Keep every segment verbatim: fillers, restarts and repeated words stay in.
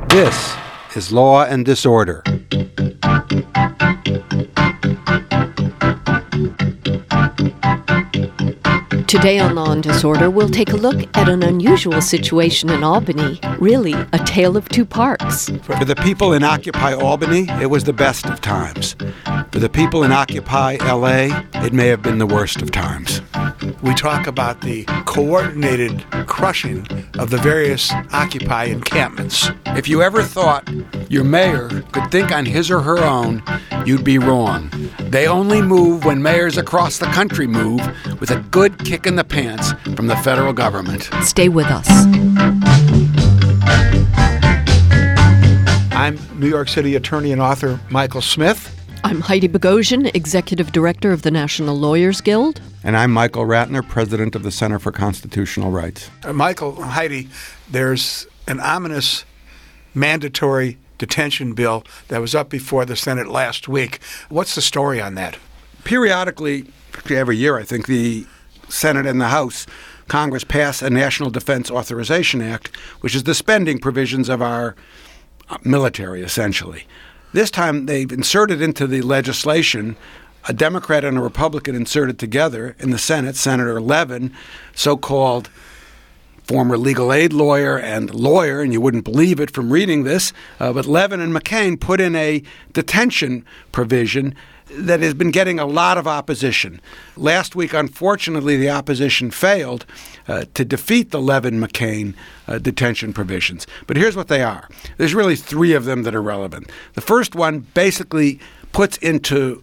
This is Law and Disorder. Today on Law and Disorder, we'll take a look at an unusual situation in Albany, really a tale of two parts. For the people in Occupy Albany, it was the best of times. For the people in Occupy L A, it may have been the worst of times. We talk about the coordinated crushing of the various Occupy encampments. If you ever thought your mayor could think on his or her own, you'd be wrong. They only move when mayors across the country move, with a good kick in the pants from the federal government. Stay with us. I'm New York City attorney and author Michael Smith. I'm Heidi Bogosian, Executive Director of the National Lawyers Guild. And I'm Michael Ratner, President of the Center for Constitutional Rights. Uh, Michael, Heidi, there's an ominous mandatory detention bill that was up before the Senate last week. What's the story on that? Periodically, every year, I think, the Senate and the House, Congress pass a National Defense Authorization Act, which is the spending provisions of our military, essentially. This time, they've inserted into the legislation a Democrat and a Republican inserted together in the Senate, Senator Levin, so-called former legal aid lawyer and lawyer, and you wouldn't believe it from reading this, uh, but Levin and McCain put in a detention provision that has been getting a lot of opposition. Last week, unfortunately, the opposition failed uh, to defeat the Levin-McCain uh, detention provisions. But here's what they are. There's really three of them that are relevant. The first one basically puts into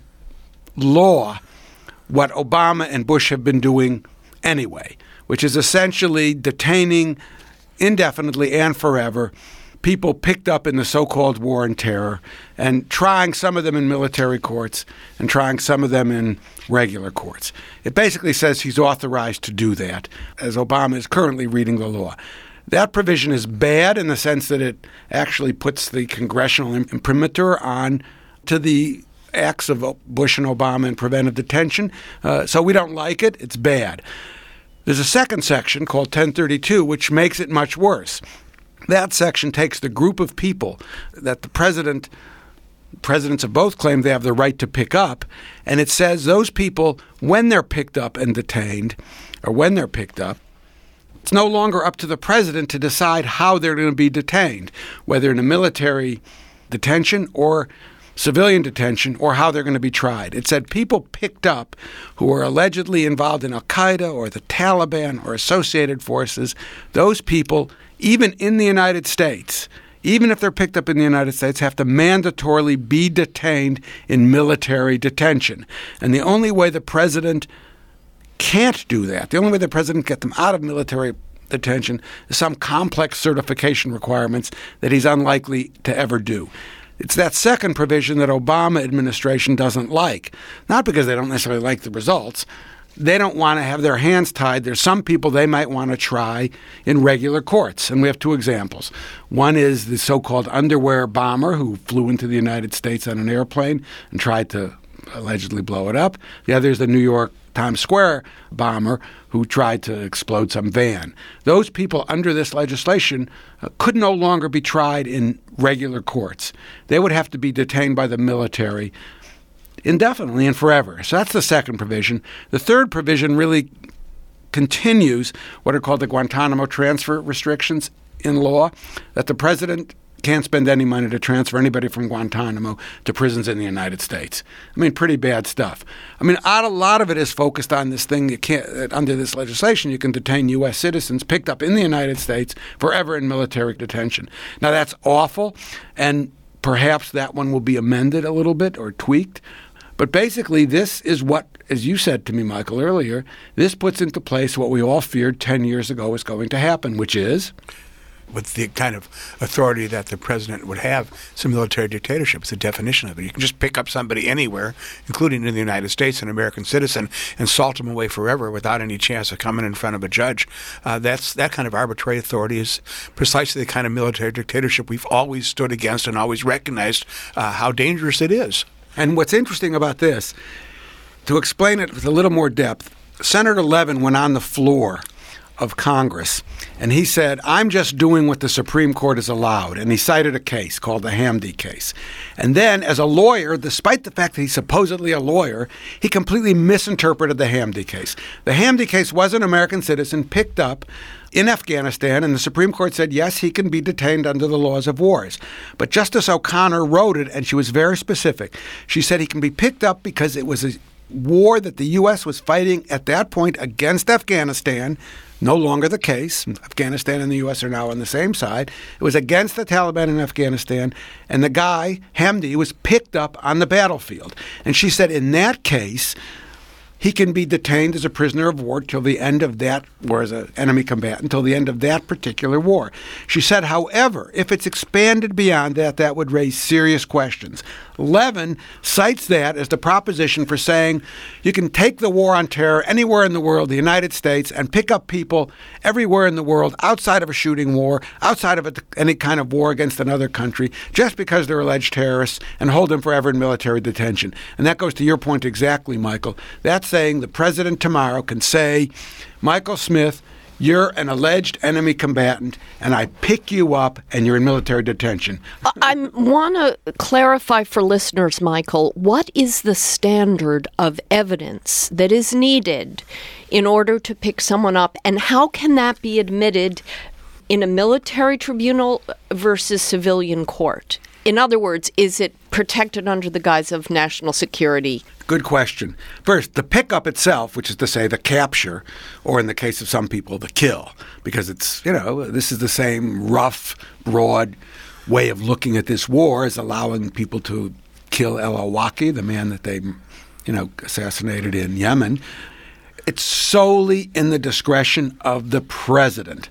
law what Obama and Bush have been doing anyway, which is essentially detaining indefinitely and forever people picked up in the so-called war on terror and trying some of them in military courts and trying some of them in regular courts. It basically says he's authorized to do that, as Obama is currently reading the law. That provision is bad in the sense that it actually puts the congressional imprimatur on to the acts of Bush and Obama in preventive detention. Uh, so we don't like it. It's bad. There's a second section called ten thirty-two, which makes it much worse. That section takes the group of people that the president, presidents of both claim they have the right to pick up, and it says those people, when they're picked up and detained, or when they're picked up, it's no longer up to the president to decide how they're going to be detained, whether in a military detention or civilian detention, or how they're going to be tried. It said people picked up who are allegedly involved in Al-Qaeda or the Taliban or associated forces, those people, even in the United States, even if they're picked up in the United States, have to mandatorily be detained in military detention. And the only way the president can't do that, the only way the president can get them out of military detention is some complex certification requirements that he's unlikely to ever do. It's that second provision that Obama administration doesn't like, not because they don't necessarily like the results. They don't want to have their hands tied. There's some people they might want to try in regular courts, and we have two examples. One is the so-called underwear bomber who flew into the United States on an airplane and tried to allegedly blow it up. The other is the New York Times Square bomber who tried to explode some van. Those people under this legislation uh, could no longer be tried in regular courts. They would have to be detained by the military indefinitely and forever. So that's the second provision. The third provision really continues what are called the Guantanamo transfer restrictions in law, that the president can't spend any money to transfer anybody from Guantanamo to prisons in the United States. I mean, pretty bad stuff. I mean, a lot of it is focused on this thing. You can't, under this legislation, you can detain U S citizens picked up in the United States forever in military detention. Now, that's awful, and perhaps that one will be amended a little bit or tweaked. But basically, this is what, as you said to me, Michael, earlier, this puts into place what we all feared ten years ago was going to happen, which is? With the kind of authority that the president would have, it's a military dictatorship. It's the definition of it. You can just pick up somebody anywhere, including in the United States, an American citizen, and salt them away forever without any chance of coming in front of a judge. Uh, that's that kind of arbitrary authority is precisely the kind of military dictatorship we've always stood against and always recognized uh, how dangerous it is. And what's interesting about this, to explain it with a little more depth, Senator Levin went on the floor of Congress, and he said, I'm just doing what the Supreme Court has allowed. And he cited a case called the Hamdi case. And then, as a lawyer, despite the fact that he's supposedly a lawyer, he completely misinterpreted the Hamdi case. The Hamdi case was an American citizen picked up in Afghanistan, and the Supreme Court said, yes, he can be detained under the laws of wars. But Justice O'Connor wrote it, and she was very specific. She said he can be picked up because it was a war that the U S was fighting at that point against Afghanistan. No longer the case. Afghanistan and the U S are now on the same side. It was against the Taliban in Afghanistan, and the guy, Hamdi, was picked up on the battlefield. And she said in that case, he can be detained as a prisoner of war till the end of that, or as an enemy combatant, until the end of that particular war. She said, however, if it's expanded beyond that, that would raise serious questions. Levin cites that as the proposition for saying you can take the war on terror anywhere in the world, the United States, and pick up people everywhere in the world outside of a shooting war, outside of a, any kind of war against another country, just because they're alleged terrorists, and hold them forever in military detention. And that goes to your point exactly, Michael. That's saying the president tomorrow can say, Michael Smith, you're an alleged enemy combatant, and I pick you up, and you're in military detention. I want to clarify for listeners, Michael, what is the standard of evidence that is needed in order to pick someone up, and how can that be admitted in a military tribunal versus civilian court? In other words, is it protected under the guise of national security? Good question. First, the pickup itself, which is to say the capture, or in the case of some people, the kill, because it's, you know, this is the same rough, broad way of looking at this war as allowing people to kill al-Awlaki, the man that they, you know, assassinated in Yemen. It's solely in the discretion of the president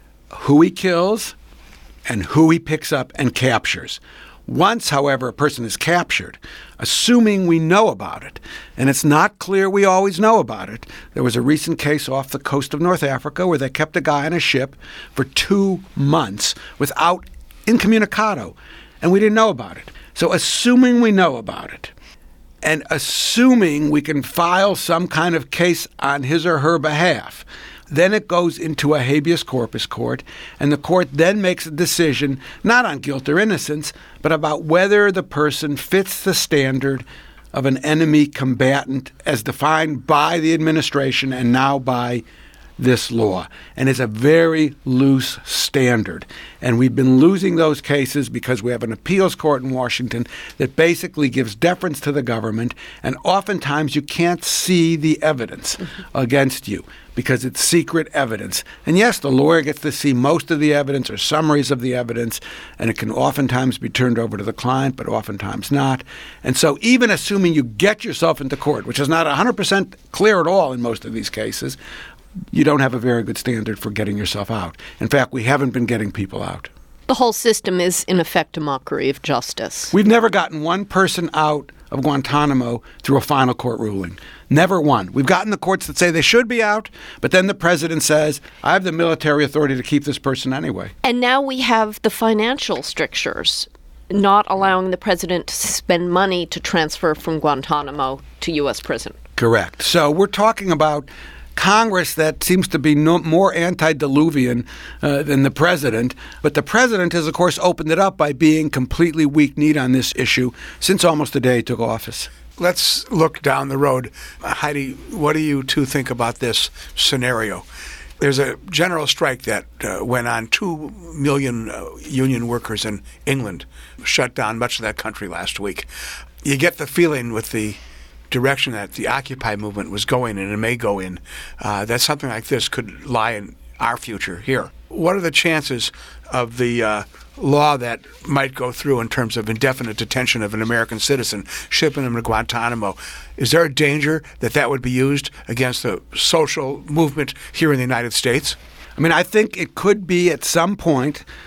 who he kills and who he picks up and captures. Once, however, a person is captured, assuming we know about it, and it's not clear we always know about it. There was a recent case off the coast of North Africa where they kept a guy on a ship for two months without incommunicado, and we didn't know about it. So assuming we know about it, and assuming we can file some kind of case on his or her behalf, then it goes into a habeas corpus court, and the court then makes a decision, not on guilt or innocence, but about whether the person fits the standard of an enemy combatant as defined by the administration and now by this law. And it's a very loose standard. And we've been losing those cases because we have an appeals court in Washington that basically gives deference to the government, and oftentimes you can't see the evidence mm-hmm. against you because it's secret evidence. And yes, the lawyer gets to see most of the evidence or summaries of the evidence, and it can oftentimes be turned over to the client, but oftentimes not. And so even assuming you get yourself into court, which is not one hundred percent clear at all in most of these cases, you don't have a very good standard for getting yourself out. In fact, we haven't been getting people out. The whole system is, in effect, a mockery of justice. We've never gotten one person out of Guantanamo through a final court ruling. Never one. We've gotten the courts that say they should be out, but then the president says, I have the military authority to keep this person anyway. And now we have the financial strictures, not allowing the president to spend money to transfer from Guantanamo to U S prison. Correct. So we're talking about Congress that seems to be no, more antediluvian uh, than the president. But the president has, of course, opened it up by being completely weak-kneed on this issue since almost the day he took office. Let's look down the road. Heidi, what do you two think about this scenario? There's a general strike that uh, went on. Two million uh, union workers in England shut down much of that country last week. You get the feeling with the direction that the Occupy movement was going in and may go in, uh, that something like this could lie in our future here. What are the chances of the uh, law that might go through in terms of indefinite detention of an American citizen, shipping him to Guantanamo? Is there a danger that that would be used against the social movement here in the United States? I mean, I think it could be at some point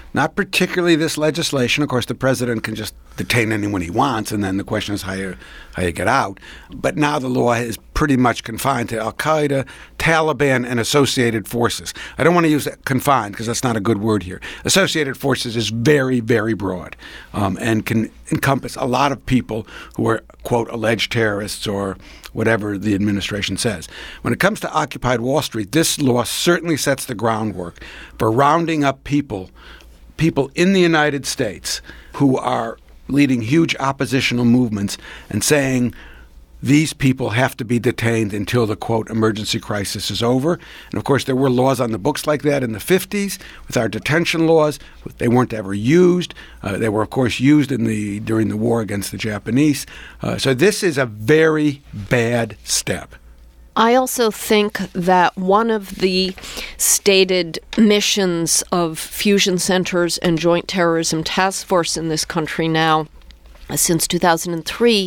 Not particularly this legislation. Of course, the president can just detain anyone he wants, and then the question is how you, how you get out. But now the law is pretty much confined to Al-Qaeda, Taliban, and associated forces. I don't want to use confined because that's not a good word here. Associated forces is very, very broad um, and can encompass a lot of people who are, quote, alleged terrorists or whatever the administration says. When it comes to Occupy Wall Street, this law certainly sets the groundwork for rounding up people people in the United States who are leading huge oppositional movements and saying these people have to be detained until the, quote, emergency crisis is over. And, of course, there were laws on the books like that in the fifties with our detention laws. They weren't ever used. Uh, they were, of course, used in the during the war against the Japanese. Uh, so this is a very bad step. I also think that one of the stated missions of fusion centers and Joint Terrorism Task Force in this country now, since two thousand three,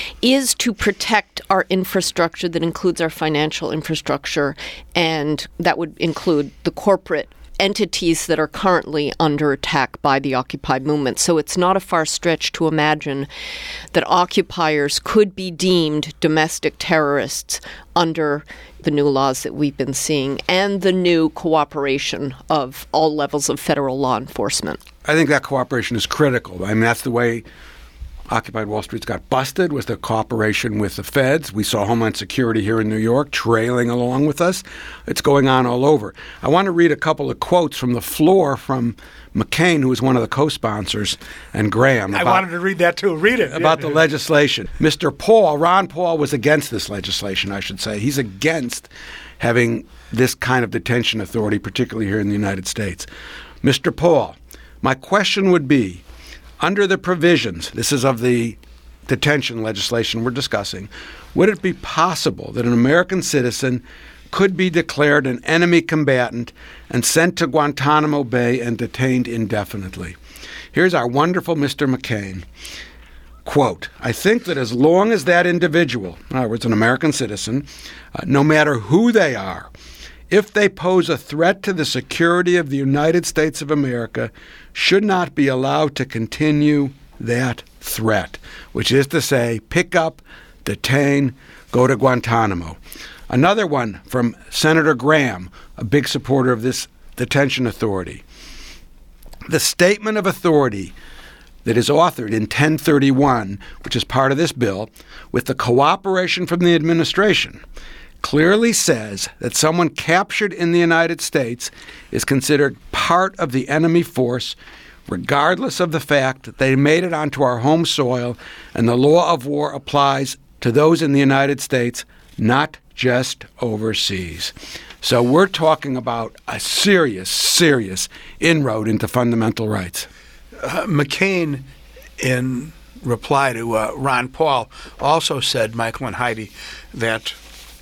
is to protect our infrastructure that includes our financial infrastructure, and that would include the corporate entities that are currently under attack by the Occupy movement. So it's not a far stretch to imagine that occupiers could be deemed domestic terrorists under the new laws that we've been seeing and the new cooperation of all levels of federal law enforcement. I think that cooperation is critical. I mean, that's the way Occupy Wall Street's got busted, was the cooperation with the feds. We saw Homeland Security here in New York trailing along with us. It's going on all over. I want to read a couple of quotes from the floor from McCain, who was one of the co-sponsors, and Graham. I about, wanted to read that too. Read it. About yeah. the legislation. Mister Paul, Ron Paul, was against this legislation, I should say. He's against having this kind of detention authority, particularly here in the United States. Mister Paul, my question would be, under the provisions, this is of the detention legislation we're discussing, would it be possible that an American citizen could be declared an enemy combatant and sent to Guantanamo Bay and detained indefinitely? Here's our wonderful Mister McCain. Quote, I think that as long as that individual, in other words, an American citizen, uh, no matter who they are, if they pose a threat to the security of the United States of America, should not be allowed to continue that threat, which is to say, pick up, detain, go to Guantanamo. Another one from Senator Graham, a big supporter of this detention authority. The statement of authority that is authored in ten thirty-one, which is part of this bill, with the cooperation from the administration, clearly says that someone captured in the United States is considered part of the enemy force, regardless of the fact that they made it onto our home soil, and the law of war applies to those in the United States, not just overseas. So we're talking about a serious, serious inroad into fundamental rights. Uh, McCain, in reply to uh, Ron Paul, also said, Michael and Heidi, that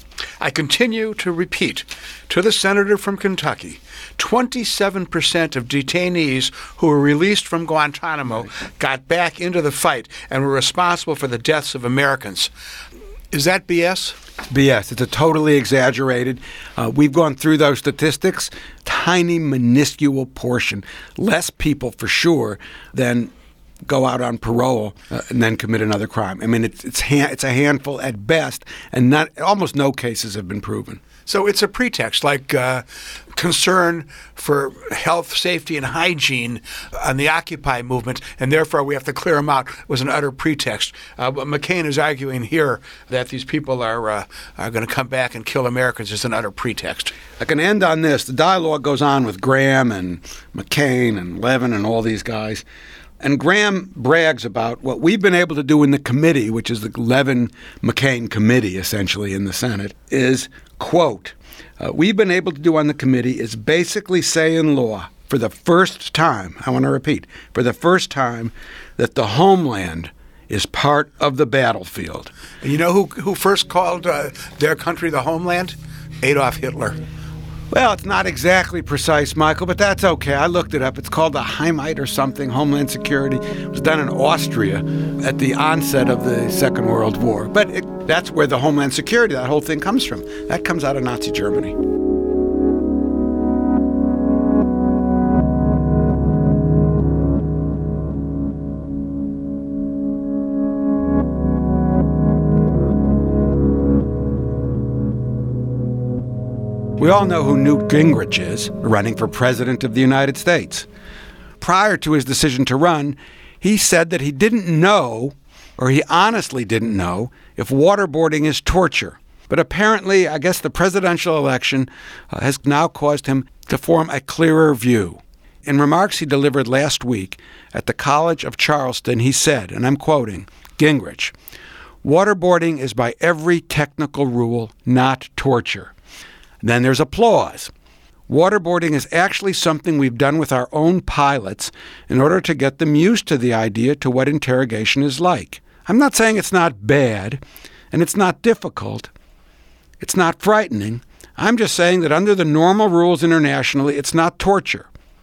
I continue to repeat to the senator from Kentucky, twenty-seven percent of detainees who were released from Guantanamo got back into the fight and were responsible for the deaths of Americans. Is that B S? B S. It's a totally exaggerated. Uh, we've gone through those statistics. Tiny, minuscule portion. Less people, for sure, than go out on parole uh, and then commit another crime. I mean, it's it's, ha- it's a handful at best, and not almost no cases have been proven. So it's a pretext, like uh, concern for health, safety, and hygiene on the Occupy movement, and therefore we have to clear them out, was an utter pretext. Uh, but McCain is arguing here that these people are uh, are going to come back and kill Americans is an utter pretext. I can end on this. The dialogue goes on with Graham and McCain and Levin and all these guys. And Graham brags about what we've been able to do in the committee, which is the Levin-McCain committee, essentially, in the Senate, is, quote, uh, we've been able to do on the committee is basically say in law, for the first time, I want to repeat, for the first time, that the homeland is part of the battlefield. You know who, who first called uh, their country the homeland? Adolf Hitler. Well, it's not exactly precise, Michael, but that's okay. I looked it up. It's called the Heimat or something, Homeland Security. It was done in Austria at the onset of the Second World War. But it, that's where the Homeland Security, that whole thing comes from. That comes out of Nazi Germany. We all know who Newt Gingrich is, running for president of the United States. Prior to his decision to run, he said that he didn't know, or he honestly didn't know, if waterboarding is torture. But apparently, I guess the presidential election uh, has now caused him to form a clearer view. In remarks he delivered last week at the College of Charleston, he said, and I'm quoting, Gingrich, "Waterboarding is by every technical rule not torture." Then there's applause. Waterboarding is actually something we've done with our own pilots in order to get them used to the idea to what interrogation is like. I'm not saying it's not bad, and it's not difficult. It's not frightening. I'm just saying that under the normal rules internationally, it's not torture.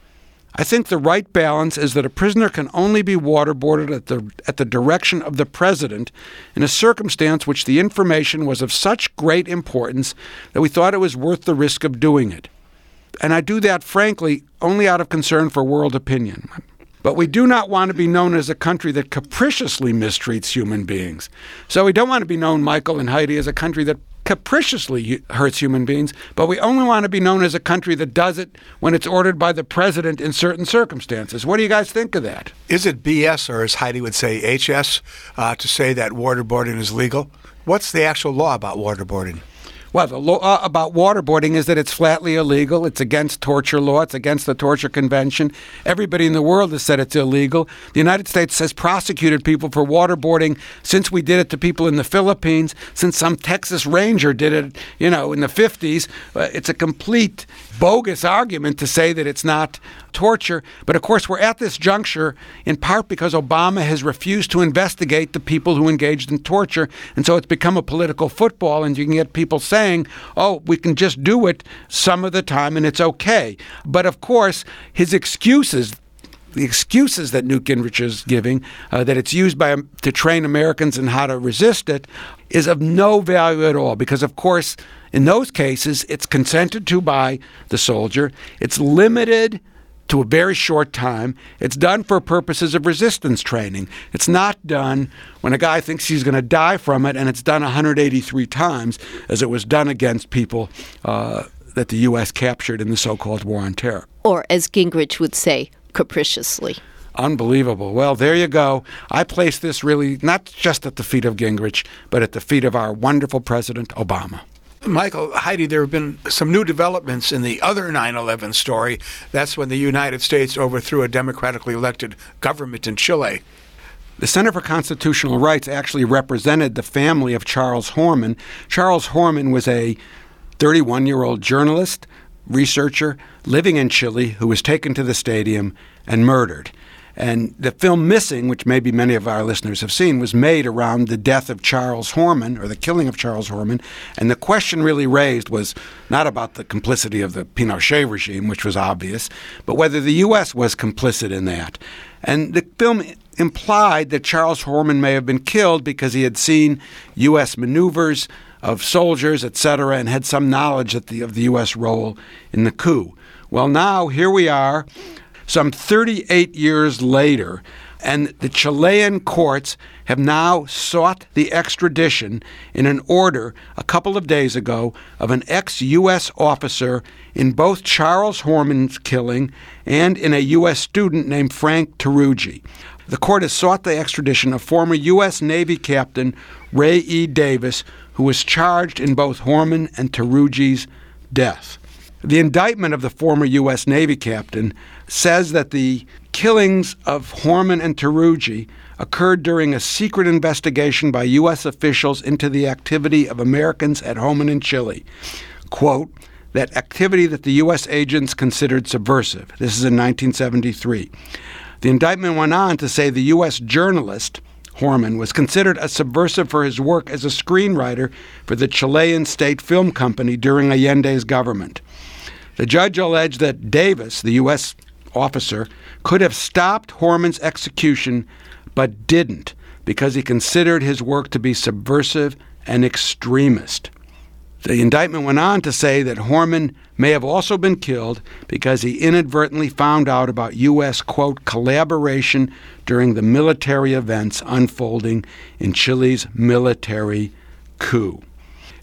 I think the right balance is that a prisoner can only be waterboarded at the at the direction of the president in a circumstance which the information was of such great importance that we thought it was worth the risk of doing it. And I do that, frankly, only out of concern for world opinion. But we do not want to be known as a country that capriciously mistreats human beings. So we don't want to be known, Michael and Heidi, as a country that capriciously hurts human beings, but we only want to be known as a country that does it when it's ordered by the president in certain circumstances. What do you guys think of that? Is it B S, or as Heidi would say, H S, uh, to say that waterboarding is legal? What's the actual law about waterboarding? Well, the law about waterboarding is that it's flatly illegal. It's against torture law. It's against the Torture Convention. Everybody in the world has said it's illegal. The United States has prosecuted people for waterboarding since we did it to people in the Philippines, since some Texas Ranger did it, you know, in the fifties. Uh, it's a complete bogus argument to say that it's not torture. But, of course, we're at this juncture in part because Obama has refused to investigate the people who engaged in torture. And so it's become a political football, and you can get people saying, oh, we can just do it some of the time and it's okay. But, of course, his excuses, the excuses that Newt Gingrich is giving, uh, that it's used by to train Americans in how to resist it, is of no value at all. Because, of course, in those cases, it's consented to by the soldier. It's limited to a very short time. It's done for purposes of resistance training. It's not done when a guy thinks he's going to die from it, and it's done one hundred eighty-three times, as it was done against people uh, that the U S captured in the so-called War on Terror. Or, as Gingrich would say, capriciously. Unbelievable. Well, there you go. I place this really not just at the feet of Gingrich, but at the feet of our wonderful President Obama. Michael, Heidi, there have been some new developments in the other nine eleven story. That's when the United States overthrew a democratically elected government in Chile. The Center for Constitutional Rights actually represented the family of Charles Horman. Charles Horman was a thirty-one-year-old journalist, researcher, living in Chile, who was taken to the stadium and murdered. And the film Missing, which maybe many of our listeners have seen, was made around the death of Charles Horman, or the killing of Charles Horman. And the question really raised was not about the complicity of the Pinochet regime, which was obvious, but whether the U S was complicit in that. And the film implied that Charles Horman may have been killed because he had seen U S maneuvers of soldiers, et cetera, and had some knowledge of the, of the U S role in the coup. Well, now here we are, some thirty-eight years later, and the Chilean courts have now sought the extradition in an order a couple of days ago of an ex-U S officer in both Charles Horman's killing and in a U S student named Frank Tarugi. The court has sought the extradition of former U S Navy Captain Ray E. Davis, who was charged in both Horman and Tarugi's death. The indictment of the former U S Navy captain says that the killings of Horman and Tarugi occurred during a secret investigation by U S officials into the activity of Americans at home and in Chile. Quote, that activity that the U S agents considered subversive. This is in nineteen seventy-three. The indictment went on to say the U S journalist, Horman, was considered a subversive for his work as a screenwriter for the Chilean state film company during Allende's government. The judge alleged that Davis, the U S officer, could have stopped Horman's execution, but didn't, because he considered his work to be subversive and extremist. The indictment went on to say that Horman may have also been killed because he inadvertently found out about U S, quote, collaboration during the military events unfolding in Chile's military coup.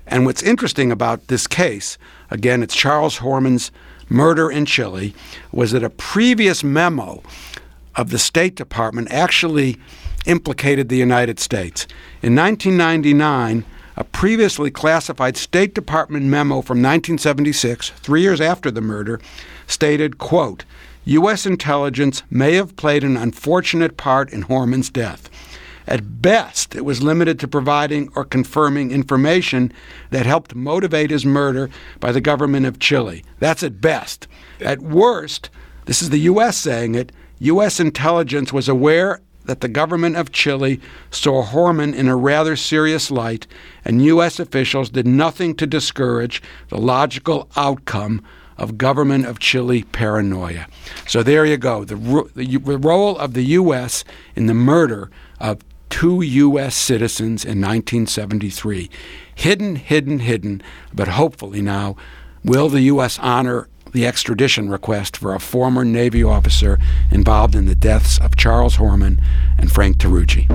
And what's interesting about this case, again, it's Charles Horman's murder in Chile, was that a previous memo of the State Department actually implicated the United States. In nineteen ninety-nine, a previously classified State Department memo from nineteen seventy-six, three years after the murder, stated, quote, U S intelligence may have played an unfortunate part in Horman's death. At best, it was limited to providing or confirming information that helped motivate his murder by the government of Chile. That's at best. At worst, this is the U S saying it, U S intelligence was aware that the government of Chile saw Horman in a rather serious light, and U S officials did nothing to discourage the logical outcome of government of Chile paranoia. So there you go, the, ro- the role of the U S in the murder of two U S citizens in nineteen seventy-three. Hidden, hidden, hidden, but hopefully now will the U S honor the extradition request for a former Navy officer involved in the deaths of Charles Horman and Frank Tarugi.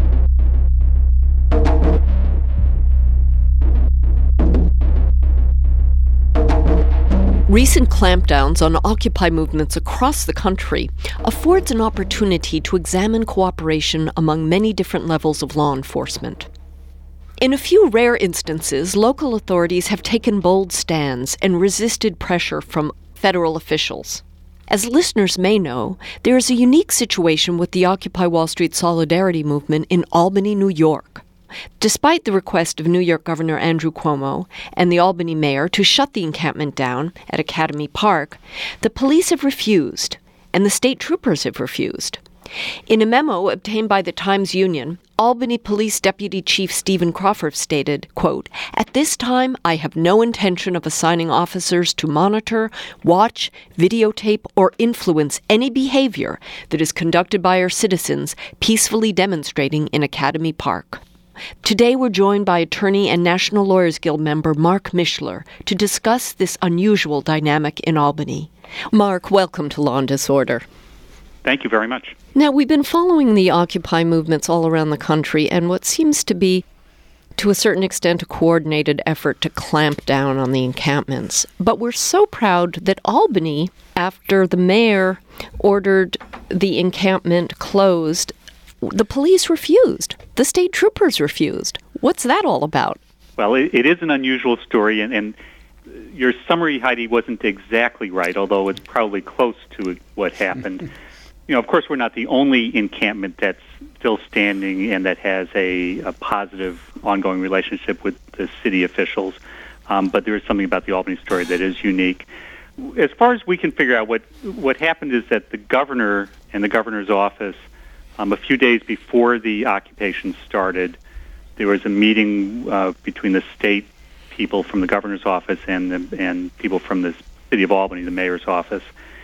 Recent clampdowns on Occupy movements across the country affords an opportunity to examine cooperation among many different levels of law enforcement. In a few rare instances, local authorities have taken bold stands and resisted pressure from federal officials. As listeners may know, there is a unique situation with the Occupy Wall Street Solidarity movement in Albany, New York. Despite the request of New York Governor Andrew Cuomo and the Albany mayor to shut the encampment down at Academy Park, the police have refused, and the state troopers have refused. In a memo obtained by the Times-Union, Albany Police Deputy Chief Stephen Crawford stated, quote, "At this time, I have no intention of assigning officers to monitor, watch, videotape, or influence any behavior that is conducted by our citizens peacefully demonstrating in Academy Park." Today we're joined by attorney and National Lawyers Guild member Mark Mishler to discuss this unusual dynamic in Albany. Mark, welcome to Law and Disorder. Thank you very much. Now, we've been following the Occupy movements all around the country and what seems to be, to a certain extent, a coordinated effort to clamp down on the encampments. But we're so proud that Albany, after the mayor ordered the encampment closed, the police refused. The state troopers refused. What's that all about? Well, it, it is an unusual story, and, and your summary, Heidi, wasn't exactly right, although it's probably close to what happened. You know, of course, we're not the only encampment that's still standing and that has a, a positive ongoing relationship with the city officials, um, but there is something about the Albany story that is unique. As far as we can figure out, what what happened is that the governor and the governor's office, Um, a few days before the occupation started, there was a meeting uh, between the state people from the governor's office and the, and people from the city of Albany, the mayor's office.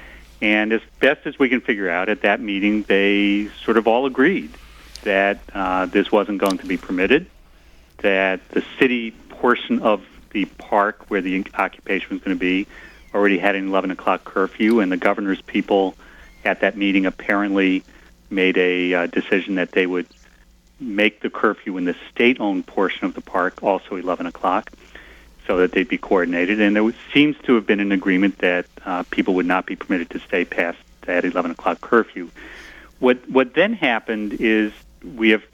And as best as we can figure out, at that meeting, they sort of all agreed that uh, this wasn't going to be permitted, that the city portion of the park where the occupation was going to be already had an eleven o'clock curfew, and the governor's people at that meeting apparently made a uh, decision that they would make the curfew in the state-owned portion of the park also eleven o'clock so that they'd be coordinated. And there was, seems to have been an agreement that uh, people would not be permitted to stay past that eleven o'clock curfew. What, what then happened is we have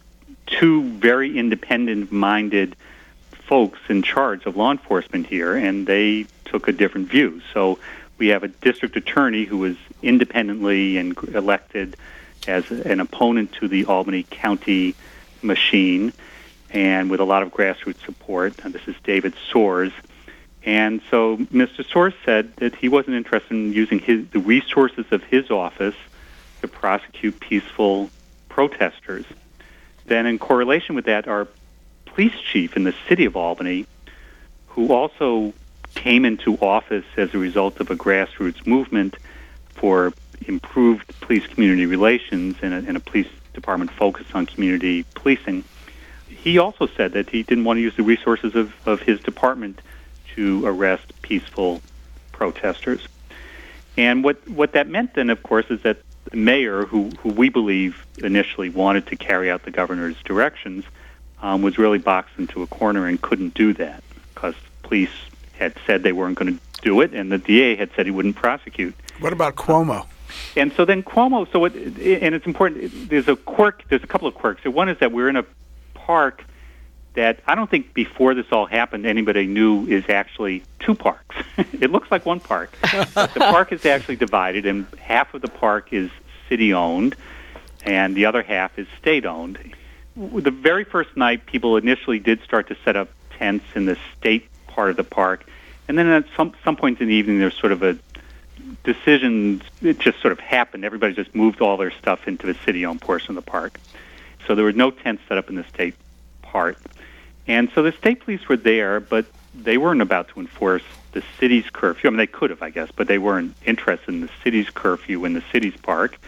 two very independent-minded folks in charge of law enforcement here, and they took a different view. So we have a district attorney who was independently and elected as an opponent to the Albany County machine, and with a lot of grassroots support. And this is David Soares. And so Mister Soares said that he wasn't interested in using his, the resources of his office to prosecute peaceful protesters. Then in correlation with that, our police chief in the city of Albany, who also came into office as a result of a grassroots movement for improved police-community relations and a, and a police department focused on community policing, he also said that he didn't want to use the resources of, of his department to arrest peaceful protesters. And what, what that meant then, of course, is that the mayor, who, who we believe initially wanted to carry out the governor's directions, um, was really boxed into a corner and couldn't do that because police had said they weren't going to do it, and the D A had said he wouldn't prosecute. What about Cuomo? And so then Cuomo, so it, and it's important, there's a quirk, there's a couple of quirks. So one is that we're in a park that I don't think before this all happened anybody knew is actually two parks. It looks like one park. But the park is actually divided, and half of the park is city-owned, and the other half is state-owned. The very first night, people initially did start to set up tents in the state part of the park, and then at some, some point in the evening, there's sort of a decision, it just sort of happened. Everybody just moved all their stuff into the city-owned portion of the park. So there were no tents set up in the state part. And so the state police were there, but they weren't about to enforce the city's curfew. I mean, they could have, I guess, but they weren't interested in the city's curfew in the city's park.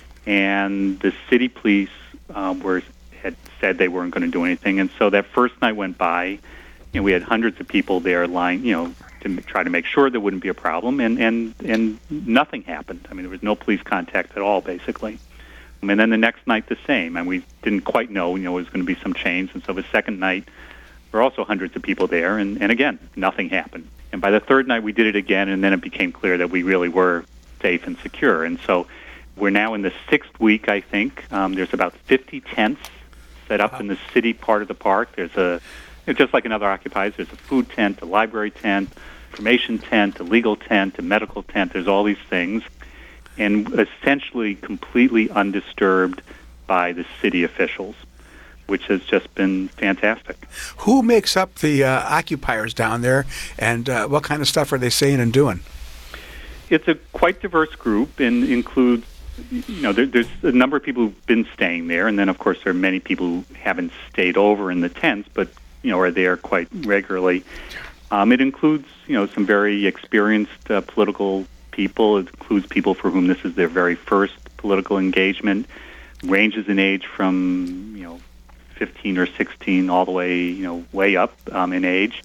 And the city police um, were had said they weren't going to do anything. And so that first night went by, you know, we had hundreds of people there lying, you know, to try to make sure there wouldn't be a problem, and, and, and nothing happened. I mean, there was no police contact at all, basically. And then the next night, the same. And we didn't quite know, you know, it was going to be some change. And so the second night, there were also hundreds of people there, and, and again, nothing happened. And by the third night, we did it again, and then it became clear that we really were safe and secure. And so we're now in the sixth week, I think. Um, there's about fifty tents set up in the city part of the park. There's a, just like in other occupies, there's a food tent, a library tent, information tent, a legal tent, a medical tent. There's all these things, and essentially completely undisturbed by the city officials, which has just been fantastic. Who makes up the uh, occupiers down there, and uh, what kind of stuff are they saying and doing? It's a quite diverse group, and includes, you know, there, there's a number of people who've been staying there, and then, of course, there are many people who haven't stayed over in the tents, but, you know, are there quite regularly. Um, it includes, you know, some very experienced uh, political people. It includes people for whom this is their very first political engagement. Ranges in age from, you know, fifteen or sixteen all the way, you know, way up um, in age.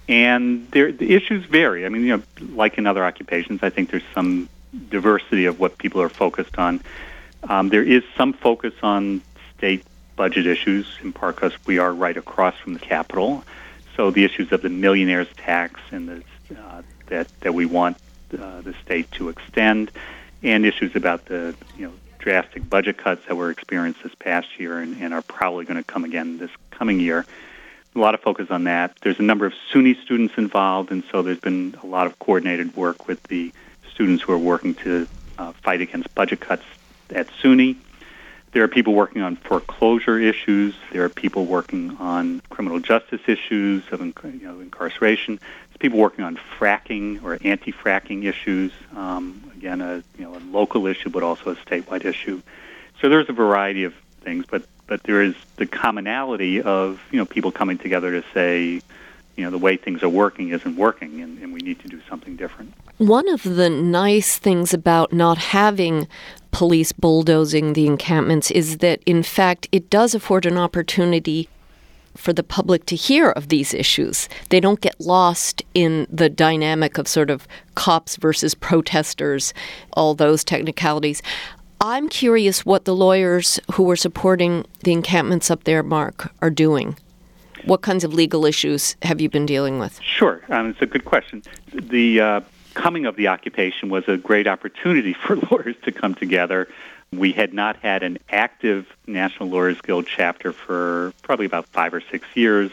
And there, the issues vary. I mean, you know, like in other occupations, I think there's some diversity of what people are focused on. Um, there is some focus on state budget issues, in part because we are right across from the Capitol. So the issues of the millionaire's tax and the, uh, that that we want uh, the state to extend, and issues about the, you know, drastic budget cuts that were experienced this past year and, and are probably going to come again this coming year. A lot of focus on that. There's a number of SUNY students involved, and so there's been a lot of coordinated work with the students who are working to uh, fight against budget cuts at SUNY. There are people working on foreclosure issues. There are people working on criminal justice issues of you know, incarceration. There's people working on fracking or anti-fracking issues. Um, again, a you know a local issue, but also a statewide issue. So there's a variety of things, but but there is the commonality of you know people coming together to say, you know, the way things are working isn't working, and, and we need to do something different. One of the nice things about not having police bulldozing the encampments is that, in fact, it does afford an opportunity for the public to hear of these issues. They don't get lost in the dynamic of sort of cops versus protesters, all those technicalities. I'm curious what the lawyers who were supporting the encampments up there, Mark, are doing. What kinds of legal issues have you been dealing with? Sure. Um, it's a good question. The uh, coming of the occupation was a great opportunity for lawyers to come together. We had not had an active National Lawyers Guild chapter for probably about five or six years,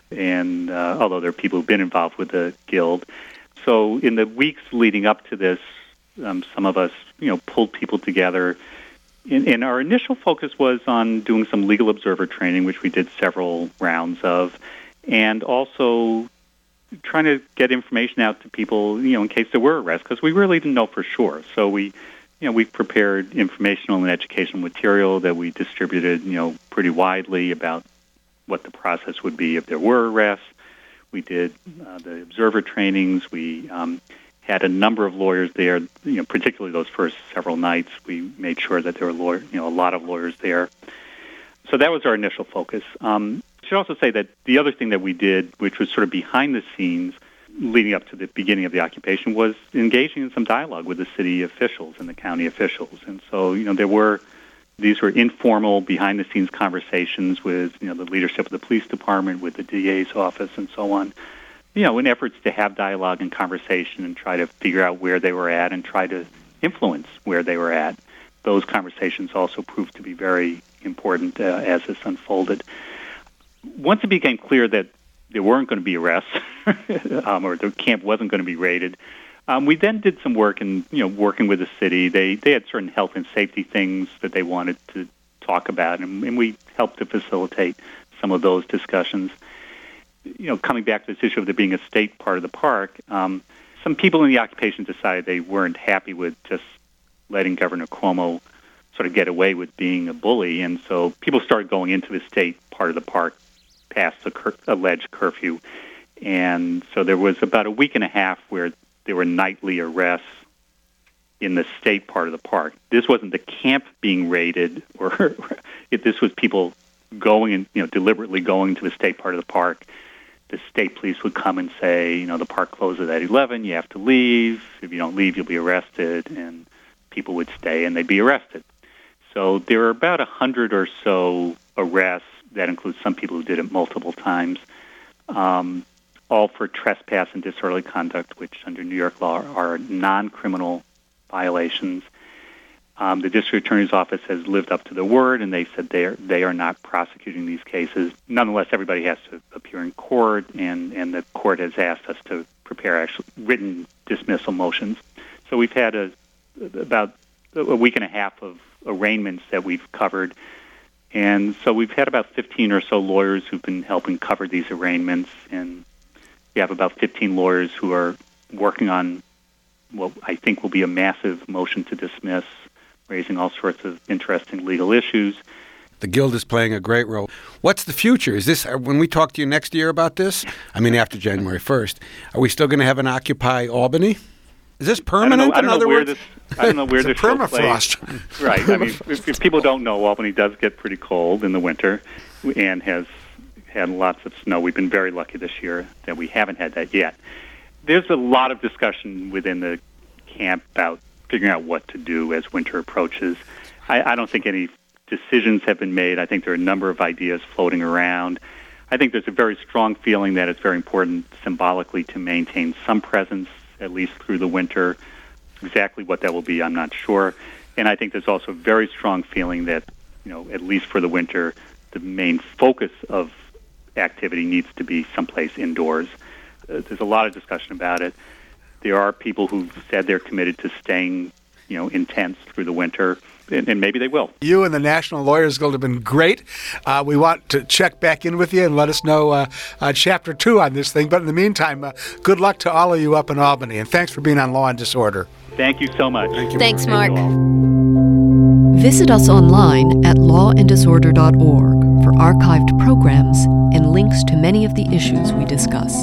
and uh, although there are people who've been involved with the guild. So in the weeks leading up to this, um, some of us, you know, pulled people together. And, and our initial focus was on doing some legal observer training, which we did several rounds of, and also trying to get information out to people, you know, in case there were arrests, because we really didn't know for sure. So we, you know, we've prepared informational and educational material that we distributed, you know, pretty widely about what the process would be if there were arrests. We did uh, the observer trainings. We um, had a number of lawyers there, you know, particularly those first several nights. We made sure that there were, lawyer, you know, a lot of lawyers there. So that was our initial focus. Um, I should also say that the other thing that we did, which was sort of behind the scenes, leading up to the beginning of the occupation, was engaging in some dialogue with the city officials and the county officials. And so, you know, there were These were informal, behind-the-scenes conversations with, you know, the leadership of the police department, with the D A's office, and so on. You know, in efforts to have dialogue and conversation and try to figure out where they were at and try to influence where they were at. Those conversations also proved to be very important uh, as this unfolded. Once it became clear that there weren't going to be arrests, um, or the camp wasn't going to be raided, um, we then did some work in, you know, working with the city. They they had certain health and safety things that they wanted to talk about, and, and we helped to facilitate some of those discussions. You know, coming back to this issue of there being a state part of the park, um, some people in the occupation decided they weren't happy with just letting Governor Cuomo sort of get away with being a bully, and so people started going into the state part of the park past the cur- alleged curfew. And so there was about a week and a half where there were nightly arrests in the state part of the park. This wasn't the camp being raided, or it, this was people going and, you know, deliberately going to the state part of the park. The state police would come and say, you know, the park closes at eleven, you have to leave. If you don't leave, you'll be arrested. And people would stay and they'd be arrested. So there were about a hundred or so arrests. That includes some people who did it multiple times, um, all for trespass and disorderly conduct, which under New York law are non-criminal violations. Um, the district attorney's office has lived up to their word, and they said they are, they are not prosecuting these cases. Nonetheless, everybody has to appear in court, and, and the court has asked us to prepare actual written dismissal motions. So we've had a, about a week and a half of arraignments that we've covered. And so we've had about fifteen or so lawyers who've been helping cover these arraignments, and we have about fifteen lawyers who are working on what I think will be a massive motion to dismiss, raising all sorts of interesting legal issues. The Guild is playing a great role. What's the future? Is this, when we talk to you next year about this, I mean after January first, are we still going to have an Occupy Albany? Is this permanent? I don't know, I don't in other know where words? this. I don't know where it's this a permafrost. Plays. Right. I mean, if, if people don't know, Albany does get pretty cold in the winter, and has had lots of snow. We've been very lucky this year that we haven't had that yet. There's a lot of discussion within the camp about figuring out what to do as winter approaches. I, I don't think any decisions have been made. I think there are a number of ideas floating around. I think there's a very strong feeling that it's very important symbolically to maintain some presence, at least through the winter. Exactly what that will be, I'm not sure. And I think there's also a very strong feeling that, you know, at least for the winter, the main focus of activity needs to be someplace indoors. Uh, there's a lot of discussion about it. There are people who've said they're committed to staying, you know, in tents through the winter, and, and maybe they will. You and the National Lawyers Guild have been great. Uh, we want to check back in with you and let us know uh, uh, Chapter two on this thing. But in the meantime, uh, good luck to all of you up in Albany, and thanks for being on Law and Disorder. Thank you so much. Thank you. Thanks, Mark. Thank you all. Visit us online at law and disorder dot org for archived programs and links to many of the issues we discuss.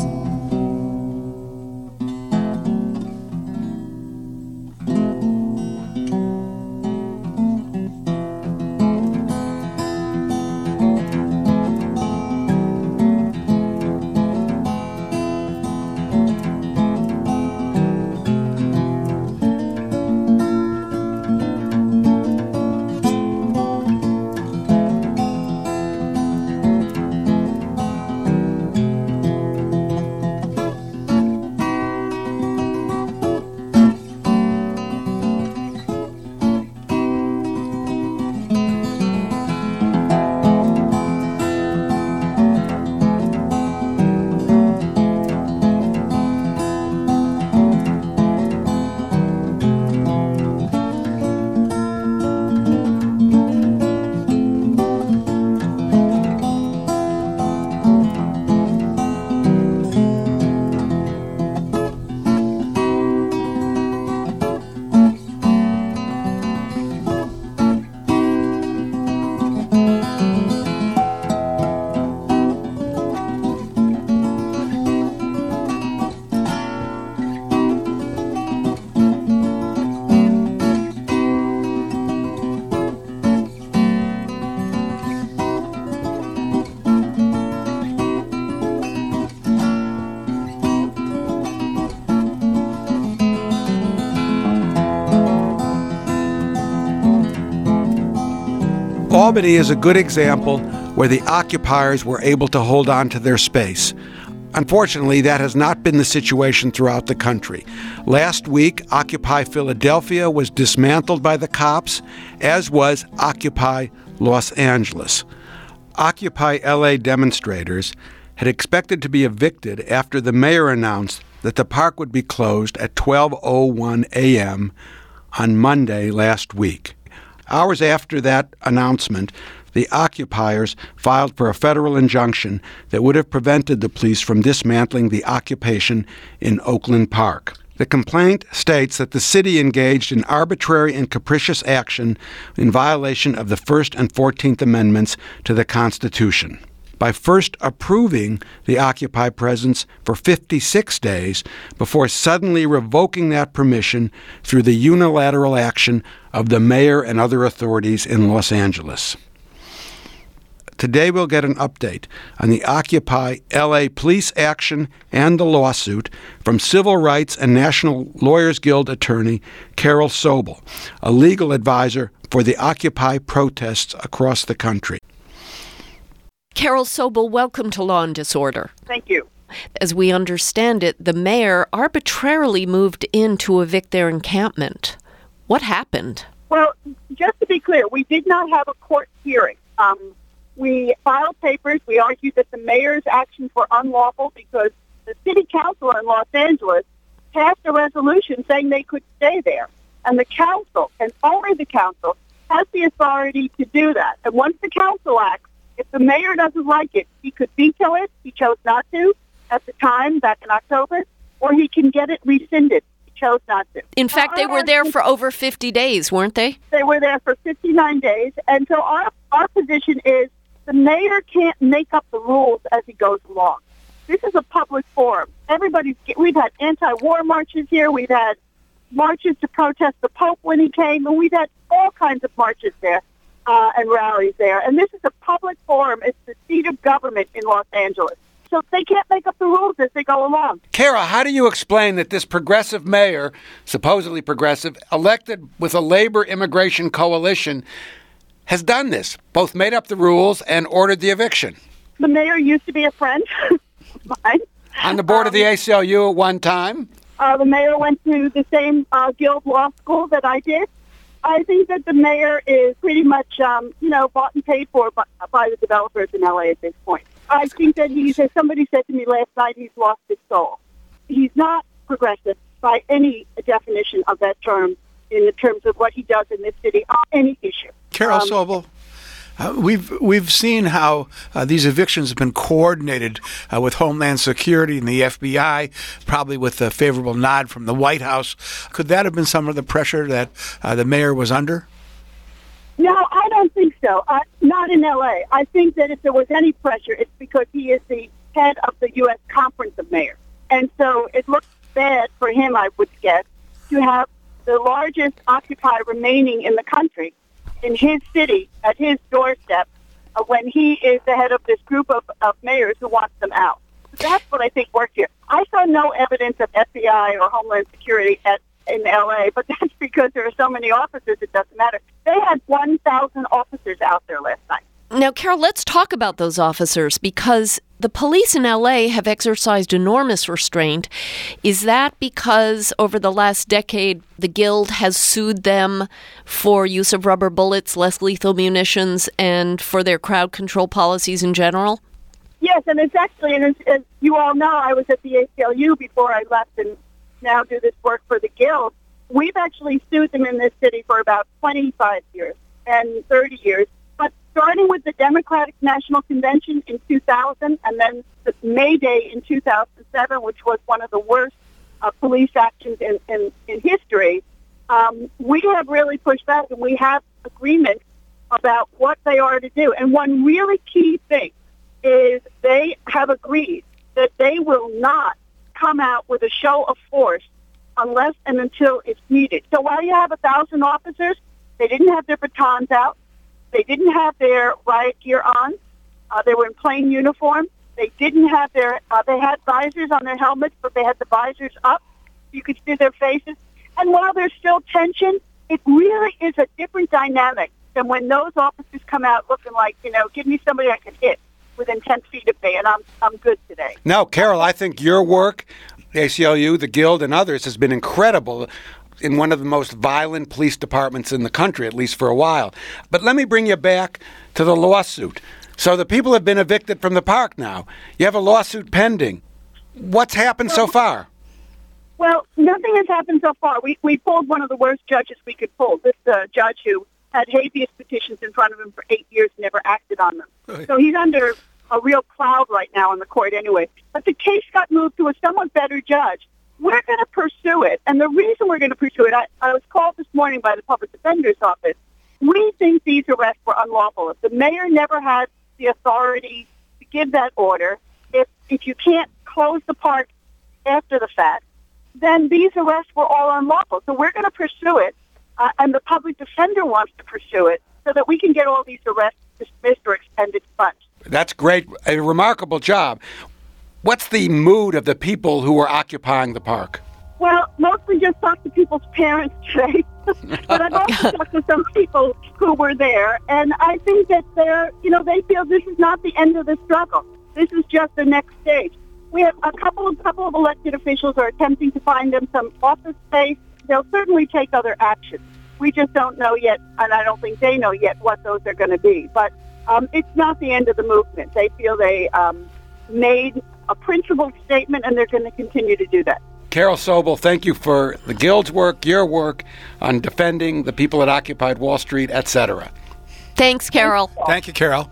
Albany is a good example where the occupiers were able to hold on to their space. Unfortunately, that has not been the situation throughout the country. Last week, Occupy Philadelphia was dismantled by the cops, as was Occupy Los Angeles. Occupy L A demonstrators had expected to be evicted after the mayor announced that the park would be closed at twelve oh one a.m. on Monday last week. Hours after that announcement, the occupiers filed for a federal injunction that would have prevented the police from dismantling the occupation in Oakland Park. The complaint states that the city engaged in arbitrary and capricious action in violation of the First and Fourteenth Amendments to the Constitution by first approving the Occupy presence for fifty-six days before suddenly revoking that permission through the unilateral action of the mayor and other authorities in Los Angeles. Today we'll get an update on the Occupy L A police action and the lawsuit from Civil Rights and National Lawyers Guild attorney Carol Sobel, a legal advisor for the Occupy protests across the country. Carol Sobel, welcome to Law and Disorder. Thank you. As we understand it, the mayor arbitrarily moved in to evict their encampment. What happened? Well, just to be clear, we did not have a court hearing. Um, we filed papers. We argued that the mayor's actions were unlawful because the city council in Los Angeles passed a resolution saying they could stay there. And the council, and only the council, has the authority to do that. And once the council acts, if the mayor doesn't like it, he could veto it. He chose not to at the time, back in October, or he can get it rescinded. He chose not to. In fact, they were there for over fifty days, weren't they? They were there for fifty-nine days. And so our, our position is the mayor can't make up the rules as he goes along. This is a public forum. Everybody's, we've had anti-war marches here. We've had marches to protest the Pope when he came, and we've had all kinds of marches there. Uh, and rallies there. And this is a public forum. It's the seat of government in Los Angeles. So they can't make up the rules as they go along. Kara, how do you explain that this progressive mayor, supposedly progressive, elected with a labor immigration coalition, has done this, both made up the rules and ordered the eviction? The mayor used to be a friend of mine. On the board um, of the A C L U at one time? Uh, the mayor went to the same uh, Guild Law School that I did. I think that the mayor is pretty much, um, you know, bought and paid for by, by the developers in L A at this point. I think that he's, as somebody said to me last night, he's lost his soul. He's not progressive by any definition of that term in the terms of what he does in this city on any issue. Carol Um, Sobel, uh, we've we've seen how uh, these evictions have been coordinated uh, with Homeland Security and the F B I, probably with a favorable nod from the White House. Could that have been some of the pressure that uh, the mayor was under? No, I don't think so. Uh, not in L A. I think that if there was any pressure, it's because he is the head of the U S Conference of Mayors. And so it looks bad for him, I would guess, to have the largest Occupy remaining in the country in his city, at his doorstep, uh, when he is the head of this group of, of mayors who wants them out. So that's what I think worked here. I saw no evidence of F B I or Homeland Security at, in L A, but that's because there are so many officers, it doesn't matter. They had one thousand officers out there last night. Now, Carol, let's talk about those officers, because the police in L A have exercised enormous restraint. Is that because over the last decade, the Guild has sued them for use of rubber bullets, less lethal munitions, and for their crowd control policies in general? Yes, and it's actually, and as, as you all know, I was at the A C L U before I left and now do this work for the Guild. We've actually sued them in this city for about twenty-five years and thirty years. But starting with the Democratic National Convention in two thousand and then the May Day in two thousand seven, which was one of the worst uh, police actions in, in, in history, um, we have really pushed back, and we have agreement about what they are to do. And one really key thing is they have agreed that they will not come out with a show of force unless and until it's needed. So while you have a thousand officers, they didn't have their batons out. They didn't have their riot gear on. Uh, they were in plain uniform. They didn't have their, uh, they had visors on their helmets, but they had the visors up. You could see their faces. And while there's still tension, it really is a different dynamic And when those officers come out looking like, you know, give me somebody I can hit within ten feet of me, and I'm I'm good today. No, Carol, I think your work, the A C L U, the Guild, and others, has been incredible in one of the most violent police departments in the country, at least for a while. But let me bring you back to the lawsuit. So the people have been evicted from the park now. You have a lawsuit pending. What's happened so far? Well, nothing has happened so far. We we pulled one of the worst judges we could pull. This uh, judge who had habeas petitions in front of him for eight years, never acted on them. Right. So he's under a real cloud right now in the court anyway. But the case got moved to a somewhat better judge. We're going to pursue it. And the reason we're going to pursue it, I, I was called this morning by the public defender's office. We think these arrests were unlawful. If the mayor never had the authority to give that order, if if you can't close the park after the fact, then these arrests were all unlawful. So we're going to pursue it. Uh, and the public defender wants to pursue it so that we can get all these arrests dismissed or expended funds. That's great. A remarkable job. What's the mood of the people who are occupying the park? Well, mostly just talked to people's parents today. But I've also talked to some people who were there. And I think that they're, you know, they feel this is not the end of the struggle. This is just the next stage. We have a couple of couple of elected officials are attempting to find them some office space. They'll certainly take other actions. We just don't know yet, and I don't think they know yet what those are going to be. But um, it's not the end of the movement. They feel they um, made a principled statement, and they're going to continue to do that. Carol Sobel, thank you for the Guild's work, your work on defending the people that occupied Wall Street, et cetera. Thanks, Carol. Thank you, Carol.